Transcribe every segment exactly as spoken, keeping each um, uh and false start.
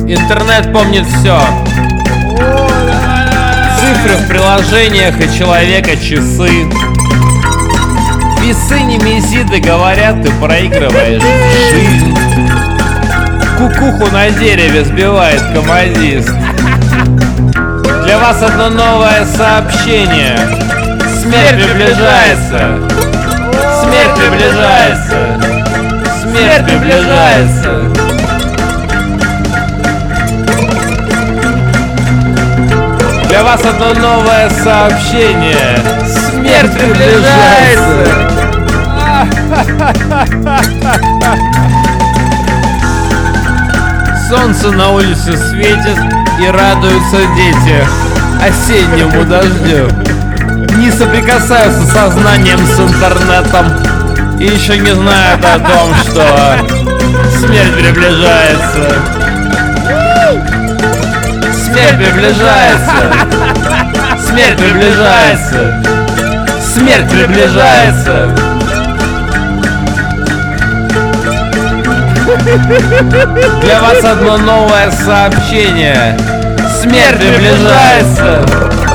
Интернет помнит все. Цифры в приложениях и человека часы. Весы немезиды говорят, ты проигрываешь жизнь. Кукуху на дереве сбивает командист. Для вас одно новое сообщение. Смерть приближается. Смерть приближается. Смерть приближается. Для вас одно новое сообщение. Смерть приближается. Солнце на улице светит и радуются дети осеннему дождю. Не соприкасаются сознанием с интернетом и еще не знают о том, что смерть приближается. Смерть приближается. Смерть приближается. Смерть приближается. Для вас одно новое сообщение. Смерть приближается.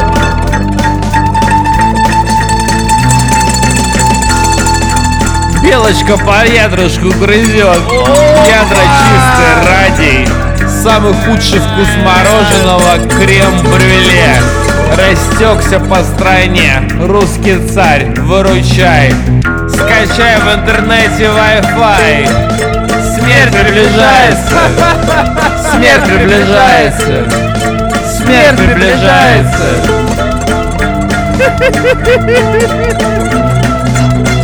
Белочка по ядрышку грызет. Ядра чистый радий. Самый худший вкус мороженого крем-брюле. Растекся по стране. Русский царь, выручай. Скачай в интернете Wi-Fi. Смерть приближается. Смерть приближается. Смерть приближается.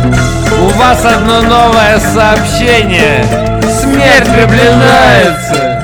У вас одно новое сообщение. Смерть приближается.